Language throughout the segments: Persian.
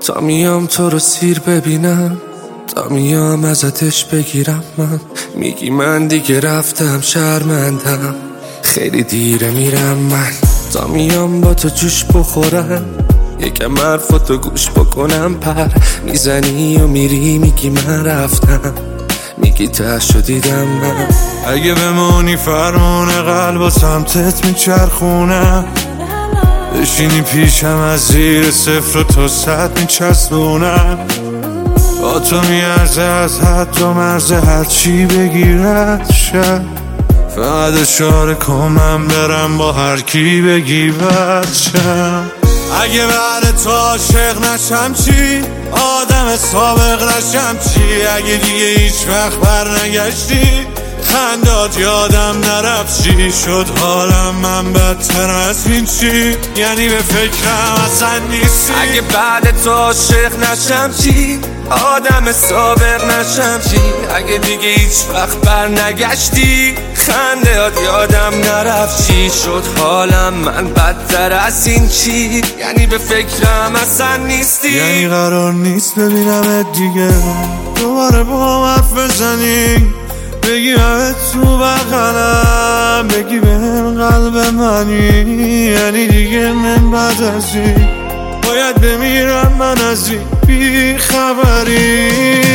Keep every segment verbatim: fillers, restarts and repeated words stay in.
تا میام تو رو سیر ببینم، تا میام ازتش بگیرم. من میگی من دیگه رفتم شرمندم، خیلی دیره میرم من. تا میام با تو جوش بخورم، یکم حرفاتو گوش بکنم. پر میزنی و میری میگی من رفتم، میگی تهشو دیدم من. اگه بمونی فرمون قلب و سمتت میچرخونم، بشینی پیشم از زیر صفر و تا صد میچسبونم. با تو میارزه از حد و مرز هرچی بگیرد شد، فقط اشاره کن من برم با هر کی بگی بچم. اگه بعد تو عاشق نشم چی؟ آدم سابق نشم چی؟ اگه دیگه هیچ وقت بر نگشتی، خندات یادم نرفت چی شد حالم من بدتر از این چی؟ یعنی به فکرم اصلا نیستی. اگه بعد تو عاشق نشم چی؟ آدم سابق نشم چی؟ اگه دیگه هیچ وقت بر نگشتی، خندهات یادم نرفت چی شد حالم من بدتر از این چی؟ یعنی به فکرم اصلا نیستی. یعنی قرار نیست ببینم دیگه، دوباره با حرف بزنی، بگی همه تو بغلم، بگی بهم قلب منی. یعنی دیگه من بعد از این باید بمیرم من از این بی خبری.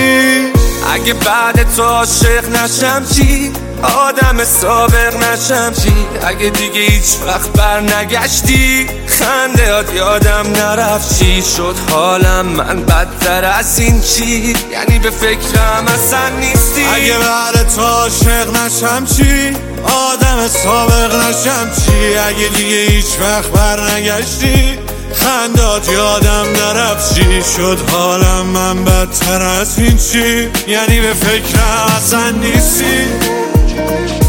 اگه بعد تو عاشق نشم چی؟ آدم سابق نشم چی؟ اگه دیگه هیچ وقت بر نگشتی، خندهات یادم نرفت چی شد حالم من بدتر از این چی؟ یعنی به فکرم اصلا نیستی. اگه بعد تو عاشق نشم چی؟ آدم سابق نشم چی؟ اگه دیگه هیچ وقت بر نگشتی، خندات یادم نرفت چی شد حالم من بدتر از این چی؟ یعنی به فکرم اصلا نیستی.